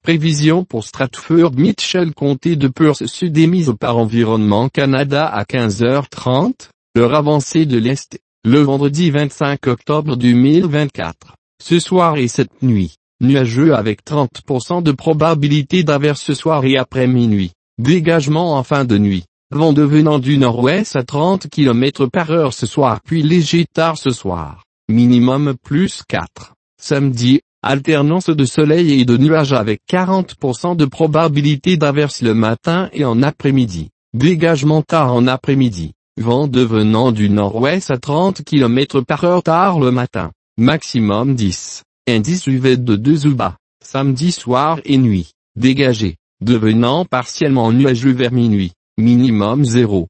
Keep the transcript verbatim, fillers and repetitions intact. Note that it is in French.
Prévision pour Stratford Mitchell comté de Perth Sud émise par Environnement Canada à quinze heures trente, l'heure avancée de l'Est, le vendredi vingt-cinq octobre deux mille vingt-quatre. Ce soir et cette nuit, nuageux avec trente pour cent de probabilité d'averse ce soir et après minuit. Dégagement en fin de nuit. Vent devenant du nord-ouest à trente kilomètres par heure ce soir puis léger tard ce soir. Minimum plus quatre. Samedi, alternance de soleil et de nuages avec quarante pour cent de probabilité d'averse le matin et en après-midi. Dégagement tard en après-midi. Vent devenant du nord-ouest à trente kilomètres par heure tard le matin. Maximum dix. Indice U V de deux ou bas. Samedi soir et nuit. Dégagé. Devenant partiellement nuageux vers minuit. Minimum zéro.